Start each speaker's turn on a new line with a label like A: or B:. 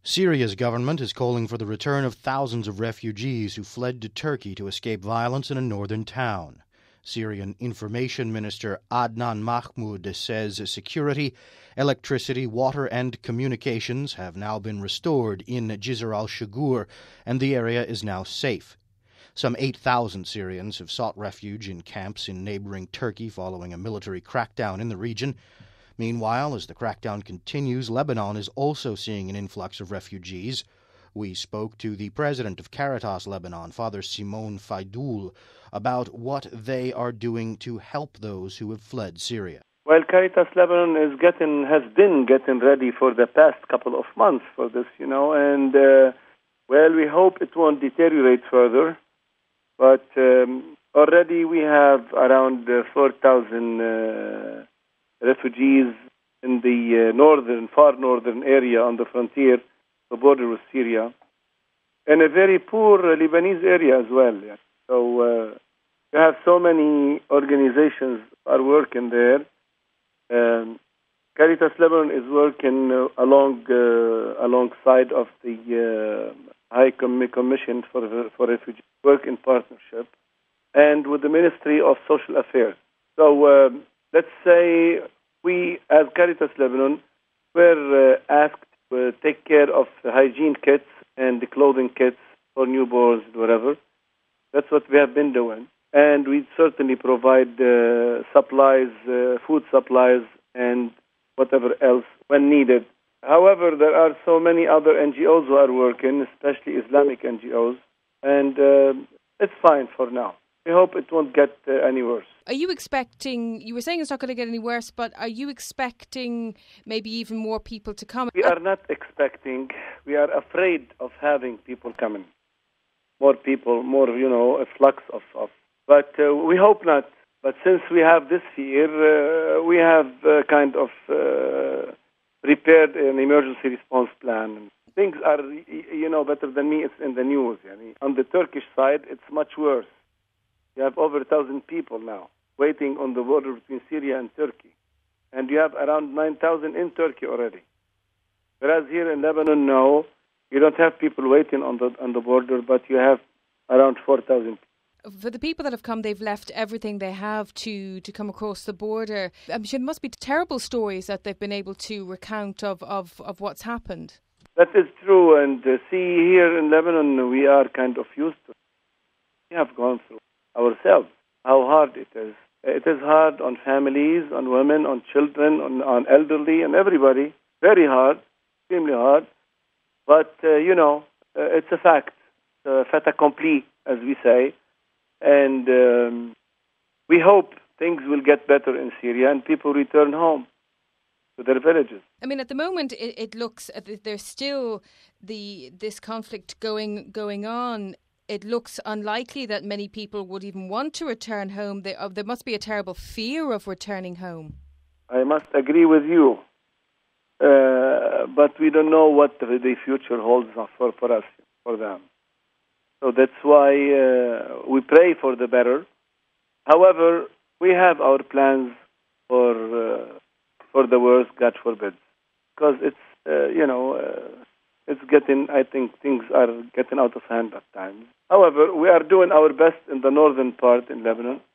A: Syria's government is calling for the return of thousands of refugees who fled to Turkey to escape violence in a northern town. Syrian Information Minister Adnan Mahmoud says security, electricity, water, and communications have now been restored in Jisr al-Shugur, and the area is now safe. Some 8,000 Syrians have sought refuge in camps in neighboring Turkey following a military crackdown in the region. Meanwhile, as the crackdown continues, Lebanon is also seeing an influx of refugees. We spoke to the president of Caritas Lebanon, Father Simon Faidoul, about what they are doing to help those who have fled Syria.
B: Well, Caritas Lebanon has been getting ready for the past couple of months for this, and we hope it won't deteriorate further. But already we have around 4,000 refugees in the far northern area on the frontier, the border with Syria, and a very poor Lebanese area as well. Yeah. So you have so many organizations are working there. Caritas Lebanon is working alongside of the High Commission for Refugees, work in partnership, and with the Ministry of Social Affairs. So let's say we, as Caritas Lebanon, were asked to take care of the hygiene kits and the clothing kits for newborns, whatever. That's what we have been doing. And we certainly provide supplies, food supplies, and whatever else when needed. However, there are so many other NGOs who are working, especially Islamic NGOs, and it's fine for now. We hope it won't get any worse.
C: Are you expecting, you were saying it's not going to get any worse, but are you expecting maybe even more people to come?
B: We are not expecting. We are afraid of having people coming. More people, more, a flux of. But we hope not. But since we have this fear, we have prepared an emergency response plan. Things are, better than me. It's in the news. On the Turkish side, it's much worse. You have over 1,000 people now waiting on the border between Syria and Turkey. And you have around 9,000 in Turkey already. Whereas here in Lebanon, no, you don't have people waiting on the border, but you have around 4,000.
C: For the people that have come, they've left everything they have to come across the border. I'm sure there must be terrible stories that they've been able to recount of what's happened.
B: That is true. And see, here in Lebanon, we are kind of used to it. We have gone through ourselves how hard it is. It is hard on families, on women, on children, on elderly, and everybody. Very hard, extremely hard. But, it's a fact. Fait accompli, as we say. And we hope things will get better in Syria and people return home to their villages.
C: I mean, at the moment, it looks there's still this conflict going on. It looks unlikely that many people would even want to return home. There must be a terrible fear of returning home.
B: I must agree with you. But we don't know what the future holds for us, for them. So that's why we pray for the better. However, we have our plans for the worst, God forbid. Because it's, it's getting, I think things are getting out of hand at times. However, we are doing our best in the northern part in Lebanon.